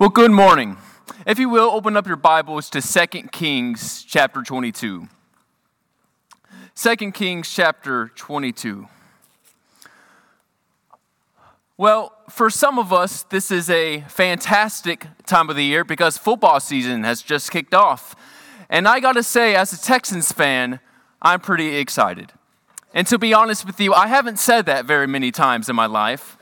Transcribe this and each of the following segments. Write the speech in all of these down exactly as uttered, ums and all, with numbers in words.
Well, good morning. If you will, open up your Bibles to Second Kings chapter twenty-two. Second Kings chapter twenty-two. Well, for some of us, this is a fantastic time of the year because football season has just kicked off. And I gotta say, as a Texans fan, I'm pretty excited. And to be honest with you, I haven't said that very many times in my life.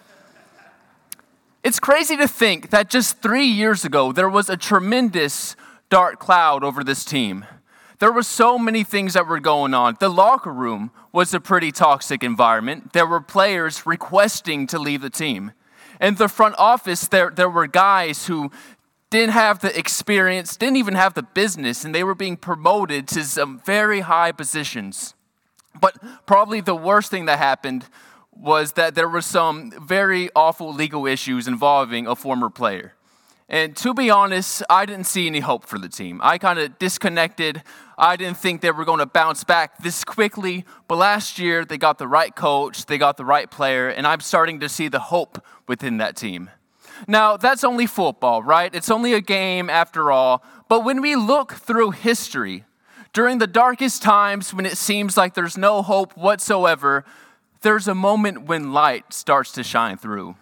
It's crazy to think that just three years ago, there was a tremendous dark cloud over this team. There were so many things that were going on. The locker room was a pretty toxic environment. There were players requesting to leave the team. In the front office, there, there were guys who didn't have the experience, didn't even have the business, and they were being promoted to some very high positions. But probably the worst thing that happened was that there were some very awful legal issues involving a former player. And to be honest, I didn't see any hope for the team. I kind of disconnected. I didn't think they were going to bounce back this quickly. But last year, they got the right coach, they got the right player, and I'm starting to see the hope within that team. Now, that's only football, right? It's only a game after all. But when we look through history, during the darkest times when it seems like there's no hope whatsoever, there's a moment when light starts to shine through.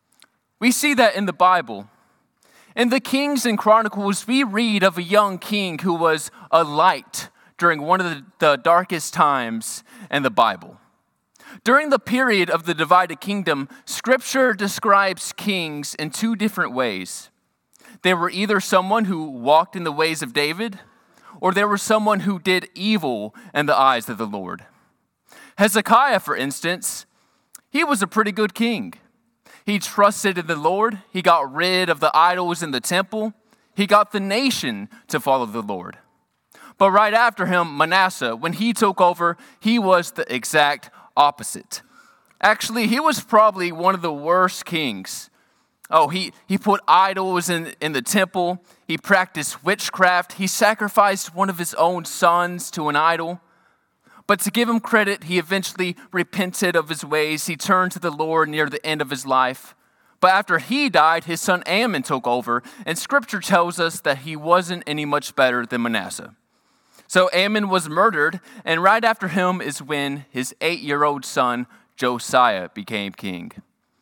We see that in the Bible. In the Kings and Chronicles, we read of a young king who was a light during one of the, the darkest times in the Bible. During the period of the divided kingdom, Scripture describes kings in two different ways. They were either someone who walked in the ways of David, or they were someone who did evil in the eyes of the Lord. Hezekiah, for instance, he was a pretty good king. He trusted in the Lord. He got rid of the idols in the temple. He got the nation to follow the Lord. But right after him, Manasseh, when he took over, he was the exact opposite. Actually, he was probably one of the worst kings. Oh, he, he put idols in, in the temple. He practiced witchcraft. He sacrificed one of his own sons to an idol. But to give him credit, he eventually repented of his ways. He turned to the Lord near the end of his life. But after he died, his son Amon took over, and Scripture tells us that he wasn't any much better than Manasseh. So Amon was murdered, and right after him is when his eight-year-old son Josiah became king.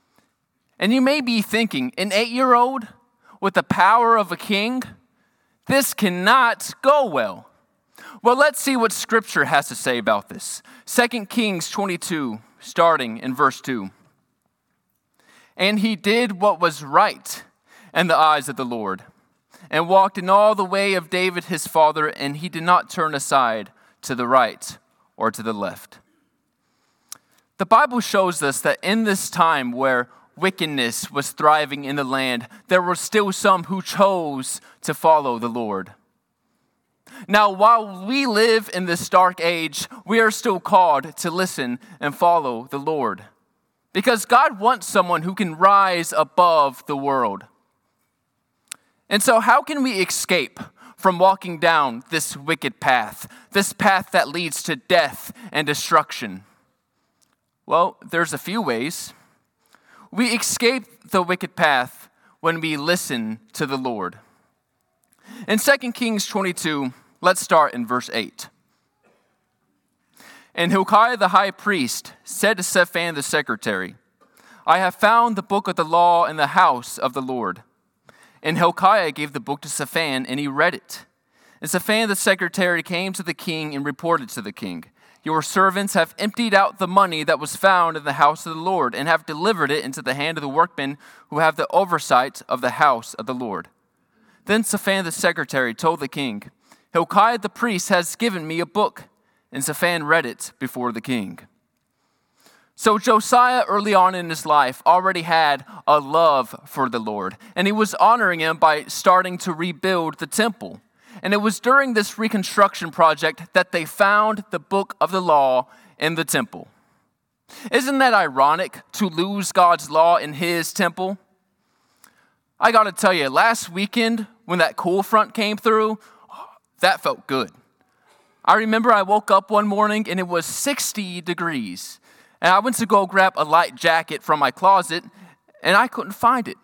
And you may be thinking, an eight-year-old with the power of a king? This cannot go well. Well, let's see what Scripture has to say about this. Second Kings twenty-two, starting in verse two. And he did what was right in the eyes of the Lord, and walked in all the way of David his father, and he did not turn aside to the right or to the left. The Bible shows us that in this time where wickedness was thriving in the land, there were still some who chose to follow the Lord. Now, while we live in this dark age, we are still called to listen and follow the Lord. Because God wants someone who can rise above the world. And so how can we escape from walking down this wicked path, this path that leads to death and destruction? Well, there's a few ways. We escape the wicked path when we listen to the Lord. In Second Kings twenty-two, let's start in verse eight. And Hilkiah the high priest said to Shaphan the secretary, I have found the book of the law in the house of the Lord. And Hilkiah gave the book to Shaphan, and he read it. And Shaphan the secretary came to the king and reported to the king, Your servants have emptied out the money that was found in the house of the Lord, and have delivered it into the hand of the workmen who have the oversight of the house of the Lord. Then Shaphan the secretary told the king, Hilkiah the priest has given me a book. And Shaphan read it before the king. So Josiah, early on in his life, already had a love for the Lord. And he was honoring him by starting to rebuild the temple. And it was during this reconstruction project that they found the book of the law in the temple. Isn't that ironic, to lose God's law in his temple? I got to tell you, last weekend when that cool front came through, that felt good. I remember I woke up one morning and it was sixty degrees. And I went to go grab a light jacket from my closet and I couldn't find it.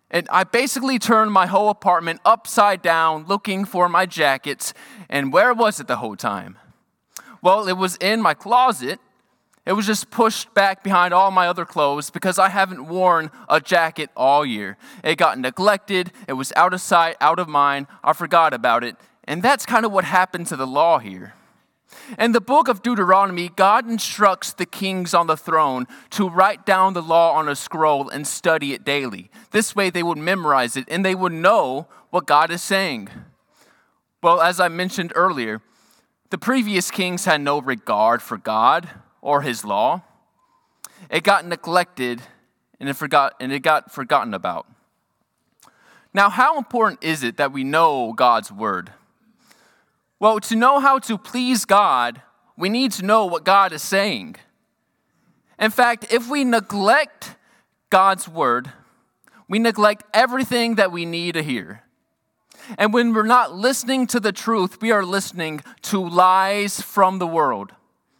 And I basically turned my whole apartment upside down looking for my jackets. And where was it the whole time? Well, it was in my closet. It was just pushed back behind all my other clothes because I haven't worn a jacket all year. It got neglected. It was out of sight, out of mind. I forgot about it. And that's kind of what happened to the law here. In the book of Deuteronomy, God instructs the kings on the throne to write down the law on a scroll and study it daily. This way they would memorize it and they would know what God is saying. Well, as I mentioned earlier, the previous kings had no regard for God or his law. It got neglected and it forgot and it got forgotten about. Now, how important is it that we know God's word? Well, to know how to please God, we need to know what God is saying. In fact, if we neglect God's word, we neglect everything that we need to hear. And when we're not listening to the truth, we are listening to lies from the world.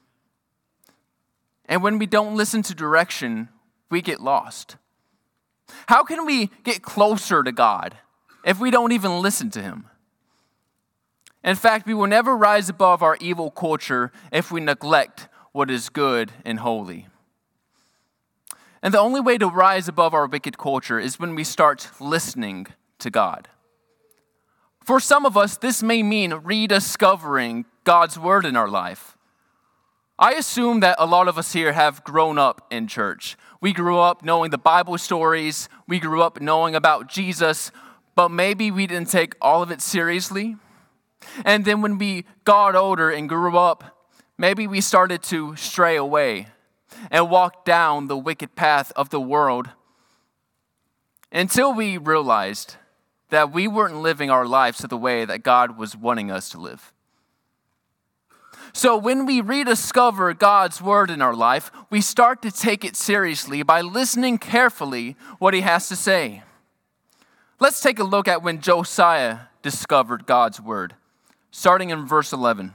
And when we don't listen to direction, we get lost. How can we get closer to God if we don't even listen to him? In fact, we will never rise above our evil culture if we neglect what is good and holy. And the only way to rise above our wicked culture is when we start listening to God. For some of us, this may mean rediscovering God's word in our life. I assume that a lot of us here have grown up in church. We grew up knowing the Bible stories. We grew up knowing about Jesus, but maybe we didn't take all of it seriously. And then when we got older and grew up, maybe we started to stray away and walk down the wicked path of the world until we realized that we weren't living our lives to the way that God was wanting us to live. So when we rediscover God's word in our life, we start to take it seriously by listening carefully what he has to say. Let's take a look at when Josiah discovered God's word. Starting in verse eleven.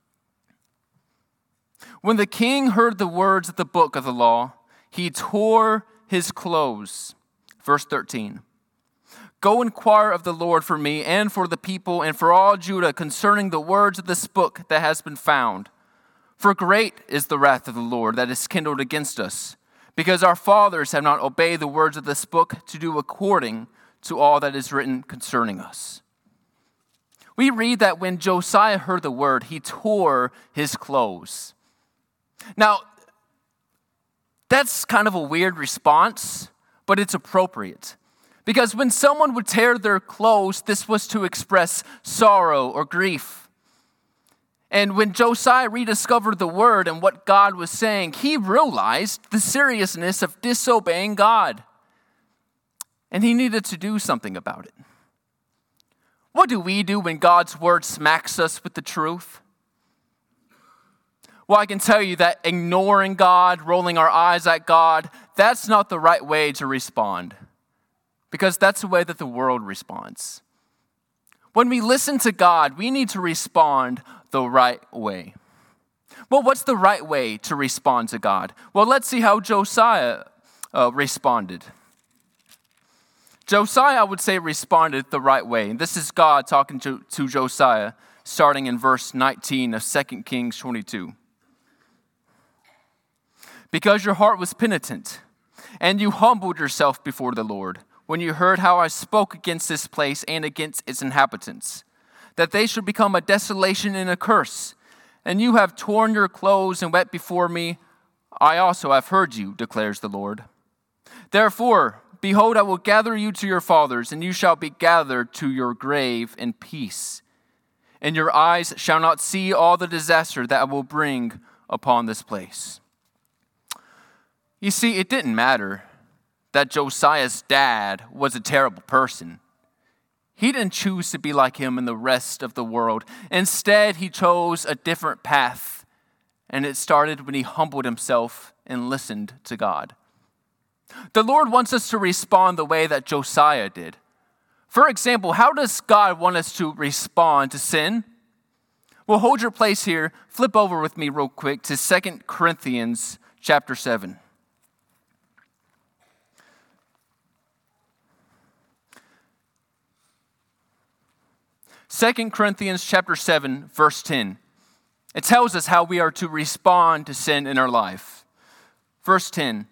When the king heard the words of the book of the law, he tore his clothes. Verse thirteen. Go inquire of the Lord for me and for the people and for all Judah concerning the words of this book that has been found. For great is the wrath of the Lord that is kindled against us, because our fathers have not obeyed the words of this book to do according to all that is written concerning us. We read that when Josiah heard the word, he tore his clothes. Now, that's kind of a weird response, but it's appropriate. Because when someone would tear their clothes, this was to express sorrow or grief. And when Josiah rediscovered the word and what God was saying, he realized the seriousness of disobeying God. And he needed to do something about it. What do we do when God's word smacks us with the truth? Well, I can tell you that ignoring God, rolling our eyes at God, that's not the right way to respond. Because that's the way that the world responds. When we listen to God, we need to respond the right way. Well, what's the right way to respond to God? Well, let's see how Josiah uh, responded. Josiah, I would say, responded the right way. And this is God talking to, to Josiah, starting in verse nineteen of Second Kings twenty-two. Because your heart was penitent, and you humbled yourself before the Lord, when you heard how I spoke against this place and against its inhabitants, that they should become a desolation and a curse, and you have torn your clothes and wept before me, I also have heard you, declares the Lord. Therefore, behold, I will gather you to your fathers, and you shall be gathered to your grave in peace. And your eyes shall not see all the disaster that I will bring upon this place. You see, it didn't matter that Josiah's dad was a terrible person. He didn't choose to be like him and the rest of the world. Instead, he chose a different path, and it started when he humbled himself and listened to God. The Lord wants us to respond the way that Josiah did. For example, how does God want us to respond to sin? Well, hold your place here. Flip over with me real quick to Second Corinthians chapter seven. Second Corinthians chapter seven, verse ten. It tells us how we are to respond to sin in our life. Verse ten.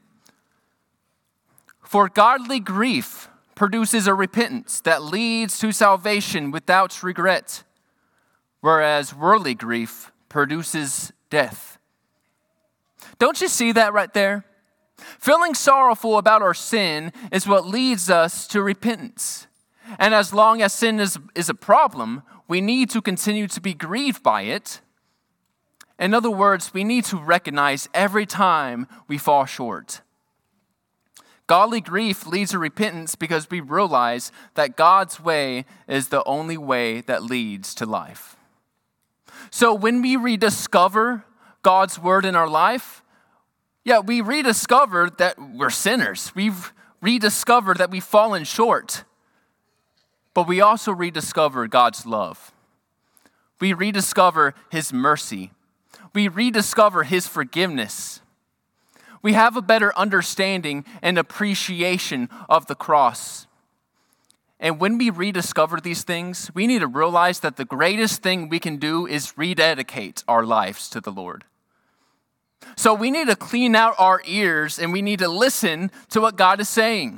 For godly grief produces a repentance that leads to salvation without regret, whereas worldly grief produces death. Don't you see that right there? Feeling sorrowful about our sin is what leads us to repentance. And as long as sin is, is a problem, we need to continue to be grieved by it. In other words, we need to recognize every time we fall short. Godly grief leads to repentance because we realize that God's way is the only way that leads to life. So when we rediscover God's word in our life, yeah, we rediscover that we're sinners. We've rediscovered that we've fallen short. But we also rediscover God's love. We rediscover his mercy. We rediscover his forgiveness. We have a better understanding and appreciation of the cross. And when we rediscover these things, we need to realize that the greatest thing we can do is rededicate our lives to the Lord. So we need to clean out our ears and we need to listen to what God is saying.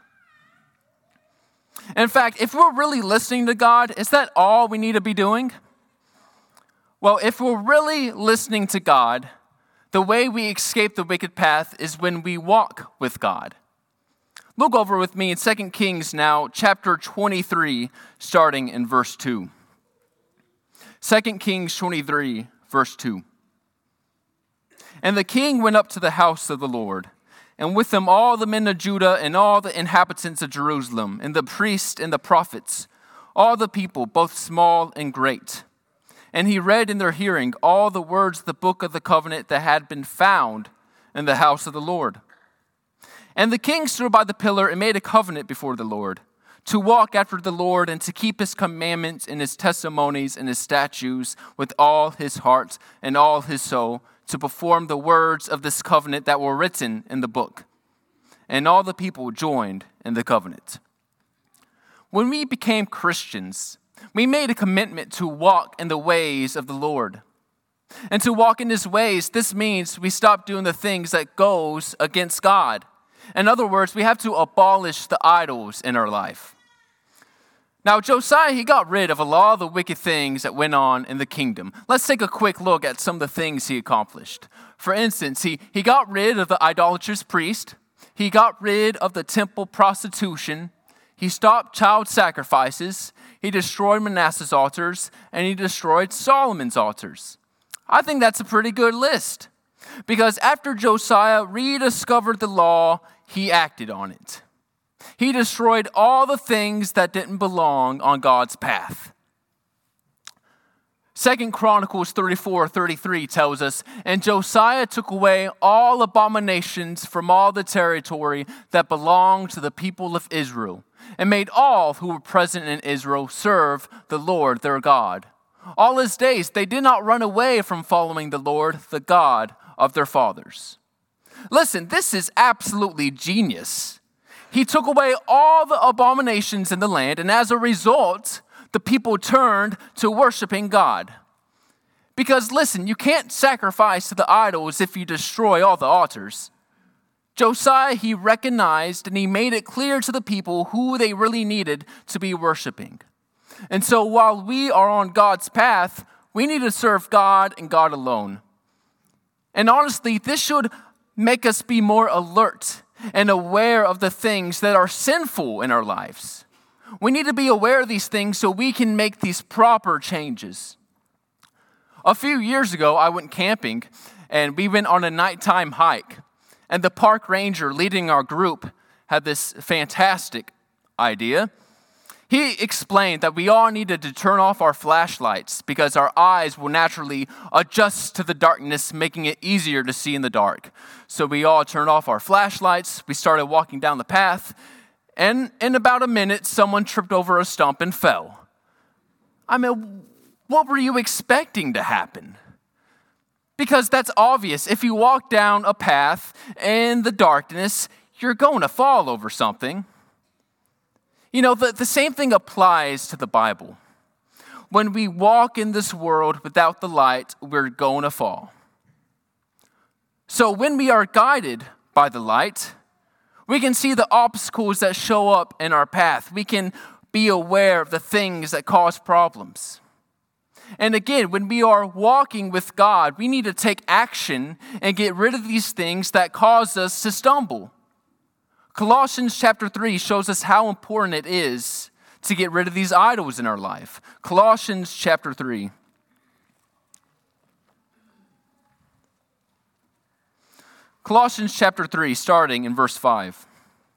In fact, if we're really listening to God, is that all we need to be doing? Well, if we're really listening to God, the way we escape the wicked path is when we walk with God. Look over with me in Second Kings now, chapter twenty-three, starting in verse two. Second Kings twenty-three, verse two. And the king went up to the house of the Lord, and with him all the men of Judah and all the inhabitants of Jerusalem, and the priests and the prophets, all the people, both small and great. And he read in their hearing all the words of the book of the covenant that had been found in the house of the Lord. And the king stood by the pillar and made a covenant before the Lord, to walk after the Lord and to keep his commandments and his testimonies and his statutes with all his heart and all his soul, to perform the words of this covenant that were written in the book. And all the people joined in the covenant. When we became Christians, we made a commitment to walk in the ways of the Lord. And to walk in his ways, this means we stop doing the things that goes against God. In other words, we have to abolish the idols in our life. Now, Josiah, he got rid of a lot of the wicked things that went on in the kingdom. Let's take a quick look at some of the things he accomplished. For instance, he, he got rid of the idolatrous priest. He got rid of the temple prostitution. He stopped child sacrifices. He destroyed Manasseh's altars. And he destroyed Solomon's altars. I think that's a pretty good list. Because after Josiah rediscovered the law, he acted on it. He destroyed all the things that didn't belong on God's path. Second Chronicles thirty-four thirty-three tells us, and Josiah took away all abominations from all the territory that belonged to the people of Israel, and made all who were present in Israel serve the Lord their God. All his days they did not run away from following the Lord, the God of their fathers. Listen, this is absolutely genius. He took away all the abominations in the land, and as a result, the people turned to worshiping God. Because listen, you can't sacrifice to the idols if you destroy all the altars. Josiah, he recognized and he made it clear to the people who they really needed to be worshiping. And so while we are on God's path, we need to serve God and God alone. And honestly, this should make us be more alert and aware of the things that are sinful in our lives. We need to be aware of these things so we can make these proper changes. A few years ago, I went camping and we went on a nighttime hike. And the park ranger leading our group had this fantastic idea. He explained that we all needed to turn off our flashlights because our eyes will naturally adjust to the darkness, making it easier to see in the dark. So we all turned off our flashlights. We started walking down the path. And in about a minute, someone tripped over a stump and fell. I mean, what were you expecting to happen? Because that's obvious. If you walk down a path in the darkness, you're going to fall over something. You know, the, the same thing applies to the Bible. when we walk in this world without the light, we're going to fall. So when we are guided by the light, we can see the obstacles that show up in our path. We can be aware of the things that cause problems. And again, when we are walking with God, we need to take action and get rid of these things that cause us to stumble. Colossians chapter three shows us how important it is to get rid of these idols in our life. Colossians chapter three. Colossians chapter three, starting in verse five.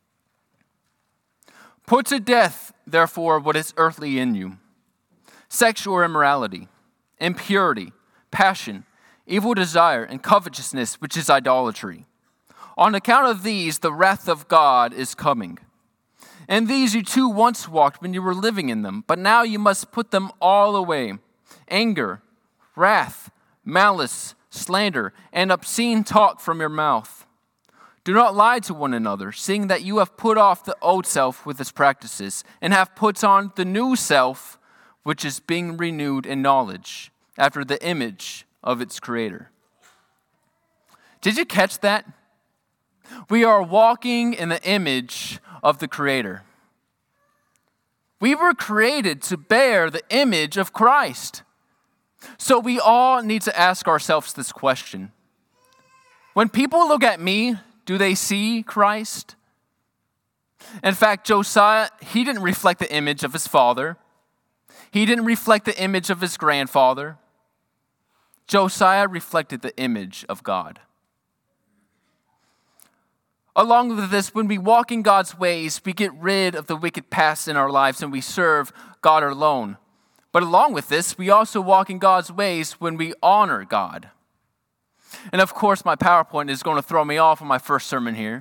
Put to death, therefore, what is earthly in you: sexual immorality, impurity, passion, evil desire, and covetousness, which is idolatry. On account of these, the wrath of God is coming. And these you too once walked when you were living in them, but now you must put them all away: anger, wrath, malice, slander, and obscene talk from your mouth. Do not lie to one another, seeing that you have put off the old self with its practices, and have put on the new self, which is being renewed in knowledge, after the image of its creator. Did you catch that? We are walking in the image of the Creator. We were created to bear the image of Christ. So we all need to ask ourselves this question. When people look at me, do they see Christ? In fact, Josiah, he didn't reflect the image of his father. He didn't reflect the image of his grandfather. Josiah reflected the image of God. Along with this, when we walk in God's ways, we get rid of the wicked past in our lives and we serve God alone. But along with this, we also walk in God's ways when we honor God. And of course, my PowerPoint is going to throw me off on my first sermon here.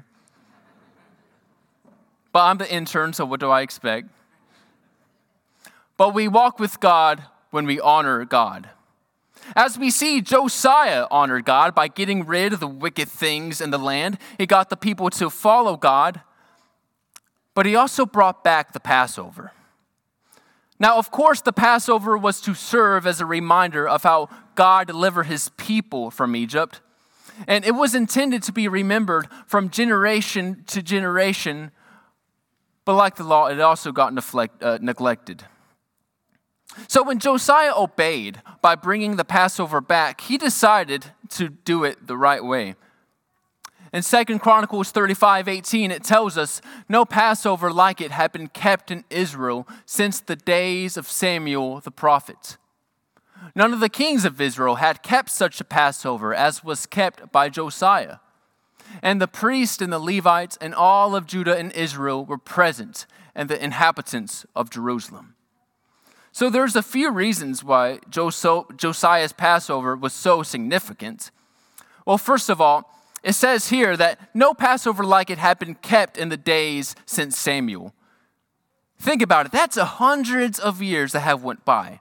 But I'm the intern, so what do I expect? But we walk with God when we honor God. As we see, Josiah honored God by getting rid of the wicked things in the land. He got the people to follow God, but he also brought back the Passover. Now, of course, the Passover was to serve as a reminder of how God delivered his people from Egypt, and it was intended to be remembered from generation to generation, but like the law, it also got neglect, uh, neglected. So when Josiah obeyed by bringing the Passover back, he decided to do it the right way. In Second Chronicles thirty-five eighteen, it tells us, no Passover like it had been kept in Israel since the days of Samuel the prophet. None of the kings of Israel had kept such a Passover as was kept by Josiah. And the priests and the Levites and all of Judah and Israel were present, and the inhabitants of Jerusalem. So there's a few reasons why Josiah's Passover was so significant. Well, first of all, it says here that no Passover like it had been kept in the days since Samuel. Think about it. That's hundreds of years that have went by.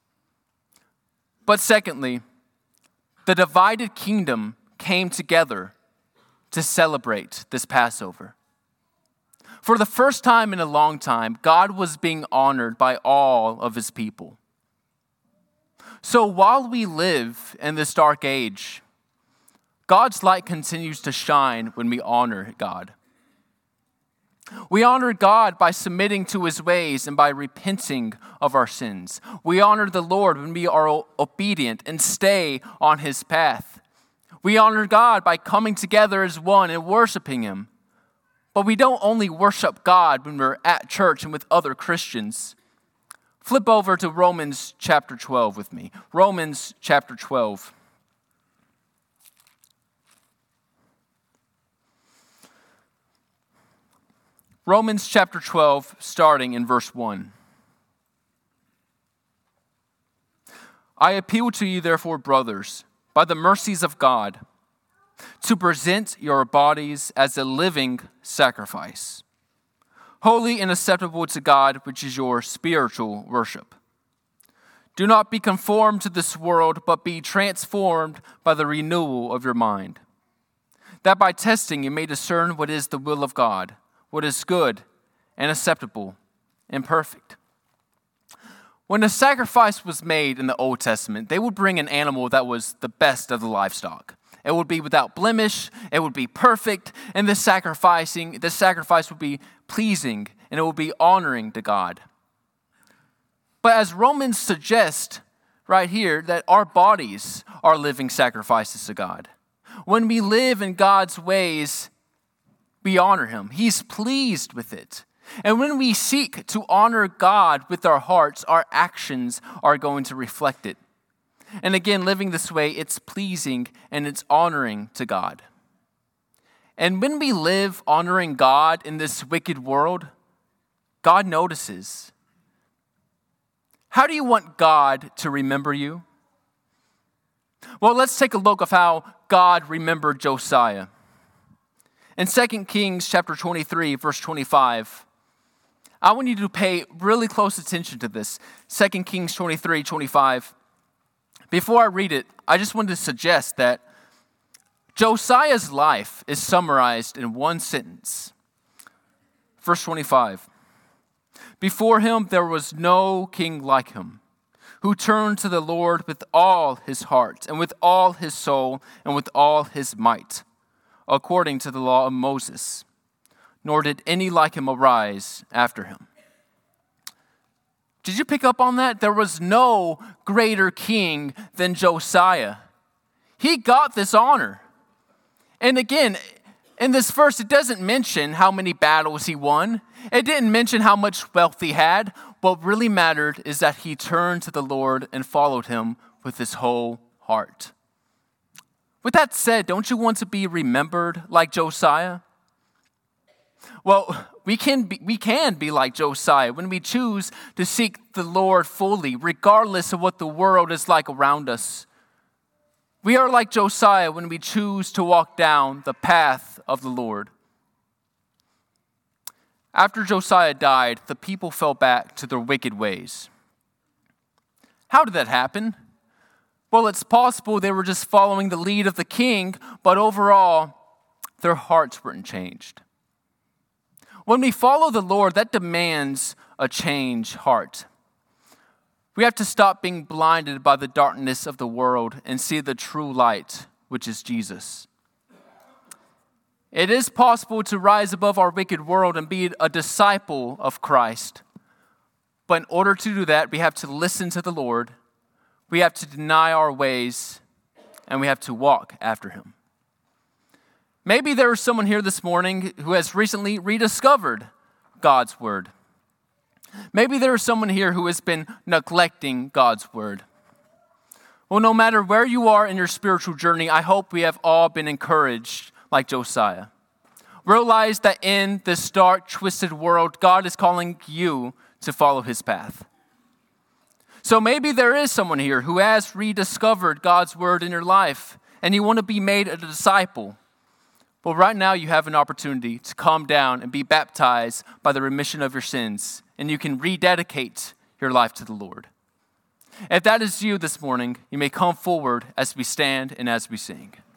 But secondly, the divided kingdom came together to celebrate this Passover. For the first time in a long time, God was being honored by all of his people. So while we live in this dark age, God's light continues to shine when we honor God. We honor God by submitting to his ways and by repenting of our sins. We honor the Lord when we are obedient and stay on his path. We honor God by coming together as one and worshiping him. But we don't only worship God when we're at church and with other Christians. Flip over to Romans chapter twelve with me. Romans chapter twelve. Romans chapter twelve, starting in verse one. I appeal to you, therefore, brothers, by the mercies of God, to present your bodies as a living sacrifice, holy and acceptable to God, which is your spiritual worship. Do not be conformed to this world, but be transformed by the renewal of your mind, that by testing you may discern what is the will of God, what is good and acceptable and perfect. When a sacrifice was made in the Old Testament, they would bring an animal that was the best of the livestock. It would be without blemish, it would be perfect, and the sacrificing, the sacrifice would be pleasing, and it would be honoring to God. But as Romans suggest right here, that our bodies are living sacrifices to God. When we live in God's ways, we honor him. He's pleased with it. And when we seek to honor God with our hearts, our actions are going to reflect it. And again, living this way, it's pleasing and it's honoring to God. And when we live honoring God in this wicked world, God notices. How do you want God to remember you? Well, let's take a look of how God remembered Josiah. In Second Kings chapter twenty-three, verse twenty-five, I want you to pay really close attention to this. Second Kings twenty-three, twenty-five. Before I read it, I just wanted to suggest that Josiah's life is summarized in one sentence. Verse twenty-five. Before him there was no king like him, who turned to the Lord with all his heart and with all his soul and with all his might, according to the law of Moses. Nor did any like him arise after him. Did you pick up on that? There was no greater king than Josiah. He got this honor. And again, in this verse, it doesn't mention how many battles he won. It didn't mention how much wealth he had. What really mattered is that he turned to the Lord and followed him with his whole heart. With that said, don't you want to be remembered like Josiah? Well, we can be, we can be like Josiah when we choose to seek the Lord fully, regardless of what the world is like around us. We are like Josiah when we choose to walk down the path of the Lord. After Josiah died, the people fell back to their wicked ways. How did that happen? Well, it's possible they were just following the lead of the king, but overall, their hearts weren't changed. When we follow the Lord, that demands a changed heart. We have to stop being blinded by the darkness of the world and see the true light, which is Jesus. It is possible to rise above our wicked world and be a disciple of Christ. But in order to do that, we have to listen to the Lord, we have to deny our ways, and we have to walk after him. Maybe there is someone here this morning who has recently rediscovered God's word. Maybe there is someone here who has been neglecting God's word. Well, no matter where you are in your spiritual journey, I hope we have all been encouraged like Josiah. Realize that in this dark, twisted world, God is calling you to follow his path. So maybe there is someone here who has rediscovered God's word in your life, and you want to be made a disciple. Well, right now you have an opportunity to calm down and be baptized by the remission of your sins, and you can rededicate your life to the Lord. If that is you this morning, you may come forward as we stand and as we sing.